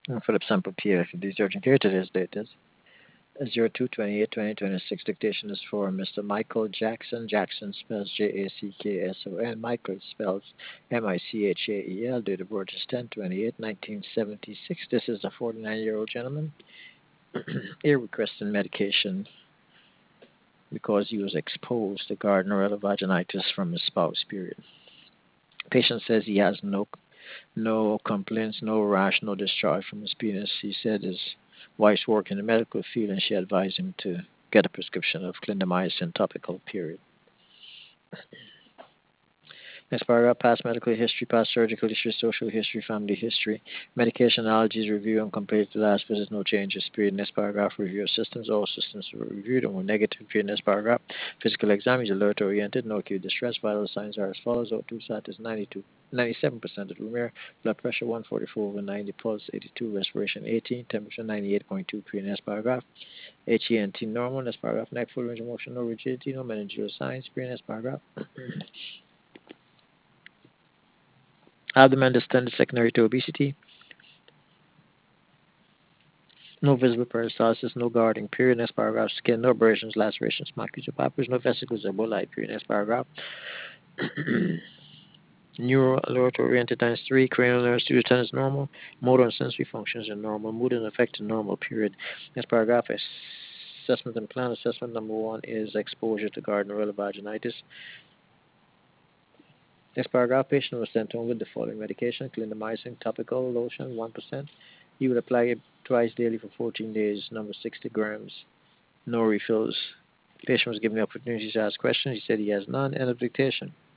Philip Sample PhD, urgent care. Today's date is 02/28/2026. Dictation is for Mr. Michael Jackson. Jackson spells Jackson. Michael spells Michael. Date of birth is 10/28/1976. This is a 49-year-old gentleman. Here requesting medication because he was exposed to Gardnerella vaginitis from his spouse. Period. Patient says he has no complaints, no rash, no discharge from his penis. He said his wife's work in the medical field and she advised him to get a prescription of clindamycin topical. Period. Next paragraph, past medical history, past surgical history, social history, family history, medication allergies review and compared to last visit, no changes. Period. Next paragraph, review of systems. All systems were reviewed and were negative. Period. Next paragraph, physical exam is alert oriented, no acute distress. Vital signs are as follows: O2 status 97% of the room air, blood pressure 144/90, pulse 82, respiration 18, temperature 98.2. Period. Next paragraph, HENT normal. Next paragraph, neck full range of motion, no rigidity, no meningeal signs. Period. Next paragraph. Abdomen distended secondary to obesity. No visible peristalsis, no guarding. Period. Next paragraph. Skin, no abrasions, lacerations, macular papers, no vesicles or bullae. Period. Next paragraph. Neural alert oriented times 3. Cranial nerves 2 to 10 is normal. Motor and sensory functions are normal. Mood and affect are normal. Period. Next paragraph. Assessment and plan. Assessment number 1 is exposure to Gardnerella vaginitis. Next paragraph, patient was sent home with the following medication: clindamycin topical lotion, 1%. He would apply it twice daily for 14 days, number 60 grams, no refills. Patient was given the opportunity to ask questions. He said he has none. End of dictation.